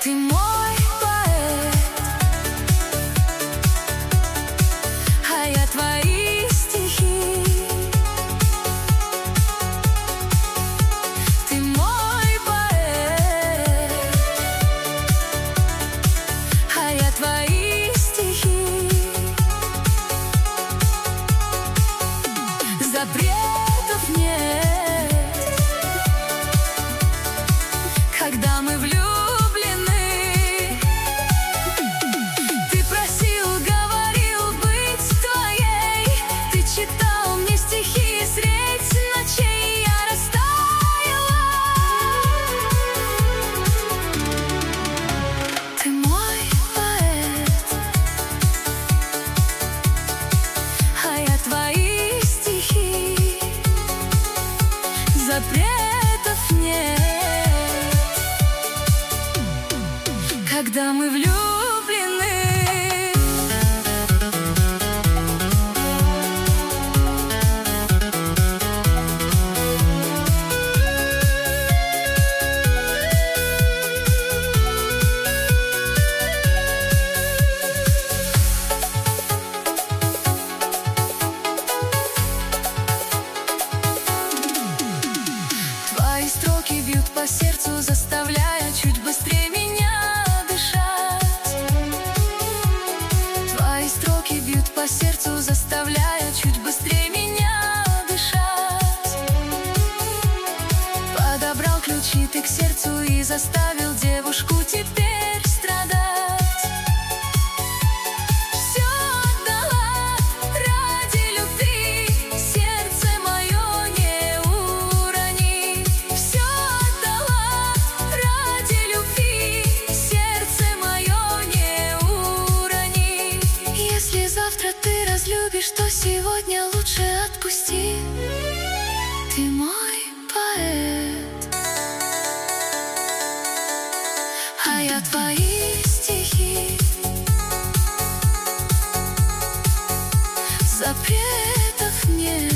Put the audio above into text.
Ты мой поэт, а я твои стихи. Ты мой поэт, а я твои стихи. Запретов нет, когда мы влюблены. Ты просил, говорил быть твоей, ты читал мне стихи средь ночей, я растаяла. Ты мой поэт, а я твои стихи. Запретов нет, когда мы влюблены. Твои строки бьют по сердцу, заставляя чуть быстрее меня дышать. Твои строки бьют по сердцу, заставляя чуть быстрее меня дышать. Подобрал ключи ты к сердцу и заставил девушку теперь страдать. Все отдала ради любви, сердце мое не урони. Все отдала ради любви, сердце мое не урони. Если завтра ты разлюбишь, то сегодня лучше отпусти. Ты мой поэт, а я твои стихи. Запретов нет,